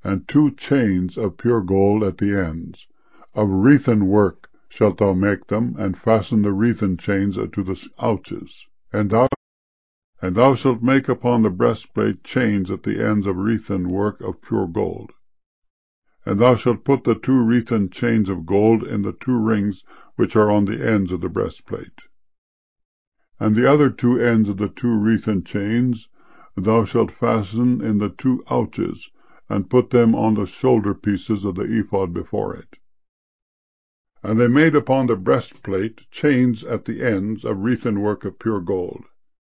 and 2 chains of pure gold at the ends. Of wreathen work shalt thou make them, and fasten the wreathen chains to the ouches. And thou shalt make upon the breastplate chains at the ends of wreathen work of pure gold. And thou shalt put the 2 wreathen chains of gold in the 2 rings which are on the ends of the breastplate. And the other 2 ends of the 2 wreathen chains thou shalt fasten in the 2 ouches, and put them on the shoulder pieces of the ephod before it. And they made upon the breastplate chains at the ends of wreathen work of pure gold.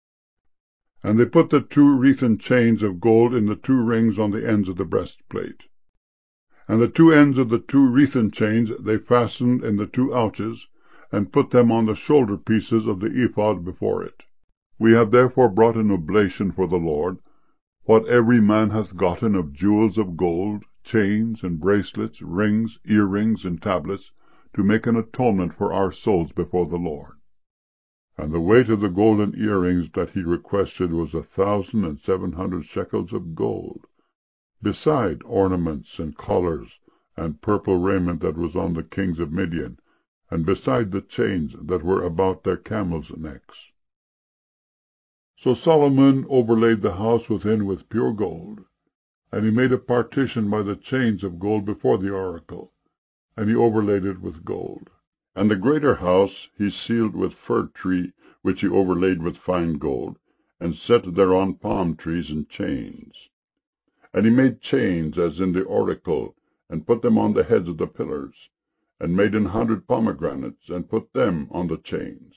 And they put the 2 wreathen chains of gold in the 2 rings on the ends of the breastplate. And the 2 ends of the 2 wreathen chains they fastened in the 2 ouches, and put them on the shoulder pieces of the ephod before it. We have therefore brought an oblation for the Lord, what every man hath gotten of jewels of gold, chains and bracelets, rings, earrings, and tablets, to make an atonement for our souls before the Lord. And the weight of the golden earrings that he requested was 1,700 shekels of gold, beside ornaments and collars and purple raiment that was on the kings of Midian, and beside the chains that were about their camels' necks. So Solomon overlaid the house within with pure gold, and he made a partition by the chains of gold before the oracle, and he overlaid it with gold. And the greater house he sealed with fir tree, which he overlaid with fine gold, and set thereon palm trees and chains. And he made chains as in the oracle, and put them on the heads of the pillars, and made 100 pomegranates, and put them on the chains.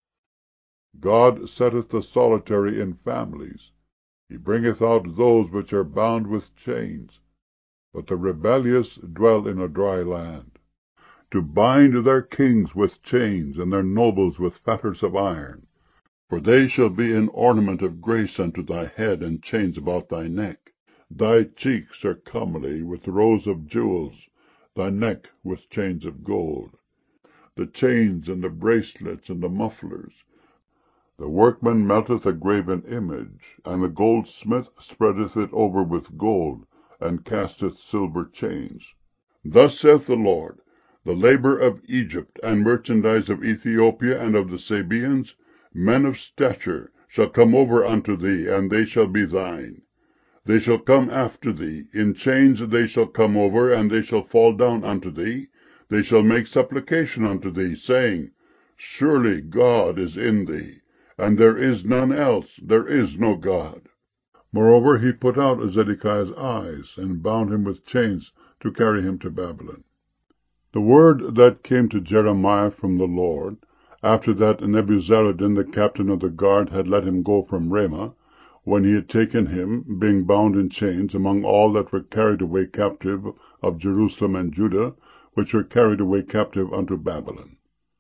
God setteth the solitary in families. He bringeth out those which are bound with chains. But the rebellious dwell in a dry land, to bind their kings with chains, and their nobles with fetters of iron. For they shall be an ornament of grace unto thy head, and chains about thy neck. Thy cheeks are comely with rows of jewels, thy neck with chains of gold. The chains and the bracelets and the mufflers. The workman melteth a graven image, and the goldsmith spreadeth it over with gold, and casteth silver chains. Thus saith the Lord, the labor of Egypt, and merchandise of Ethiopia, and of the Sabaeans, men of stature, shall come over unto thee, and they shall be thine. They shall come after thee, in chains they shall come over, and they shall fall down unto thee. They shall make supplication unto thee, saying, Surely God is in thee, and there is none else, there is no God. Moreover, he put out Zedekiah's eyes, and bound him with chains to carry him to Babylon. The word that came to Jeremiah from the Lord, after that Nebuzaradan the captain of the guard had let him go from Ramah, when he had taken him, being bound in chains, among all that were carried away captive of Jerusalem and Judah, which were carried away captive unto Babylon.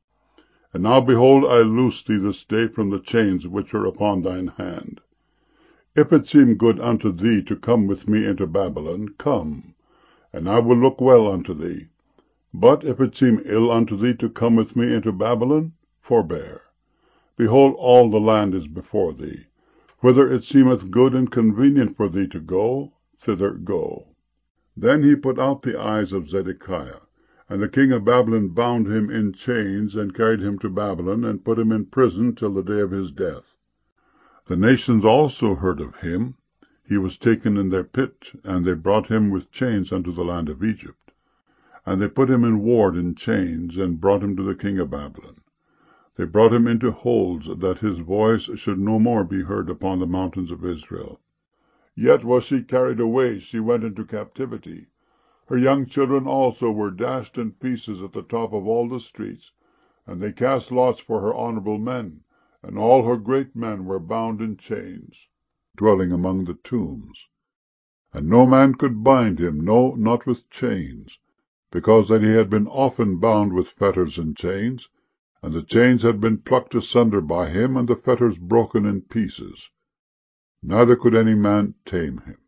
And now, behold, I loose thee this day from the chains which are upon thine hand. If it seem good unto thee to come with me into Babylon, come, and I will look well unto thee. But if it seem ill unto thee to come with me into Babylon, forbear. Behold, all the land is before thee. Whither it seemeth good and convenient for thee to go, thither go. Then he put out the eyes of Zedekiah, and the king of Babylon bound him in chains, and carried him to Babylon, and put him in prison till the day of his death. The nations also heard of him. He was taken in their pit, and they brought him with chains unto the land of Egypt. And they put him in ward in chains, and brought him to the king of Babylon. They brought him into holds, that his voice should no more be heard upon the mountains of Israel. Yet was she carried away, she went into captivity. Her young children also were dashed in pieces at the top of all the streets, and they cast lots for her honorable men, and all her great men were bound in chains, dwelling among the tombs. And no man could bind him, no, not with chains, because that he had been often bound with fetters and chains, and the chains had been plucked asunder by him, and the fetters broken in pieces. Neither could any man tame him.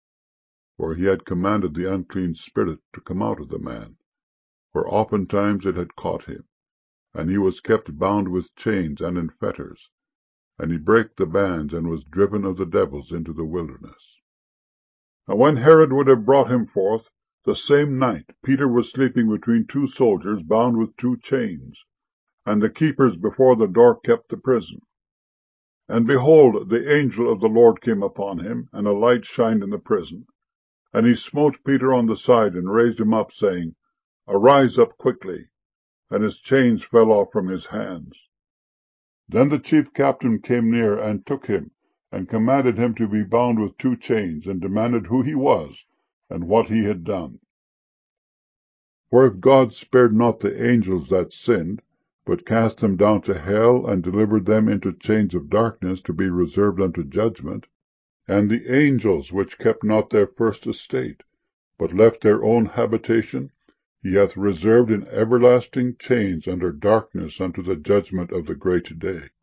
For he had commanded the unclean spirit to come out of the man, for oftentimes it had caught him, and he was kept bound with chains and in fetters, and he brake the bands, and was driven of the devils into the wilderness. And when Herod would have brought him forth, the same night Peter was sleeping between two soldiers, bound with two chains. And the keepers before the door kept the prison. And behold, the angel of the Lord came upon him, and a light shined in the prison. And he smote Peter on the side, and raised him up, saying, Arise up quickly. And his chains fell off from his hands. Then the chief captain came near, and took him, and commanded him to be bound with two chains, and demanded who he was, and what he had done. For if God spared not the angels that sinned, but cast them down to hell, and delivered them into chains of darkness, to be reserved unto judgment, and the angels which kept not their first estate, but left their own habitation, he hath reserved in everlasting chains under darkness unto the judgment of the great day.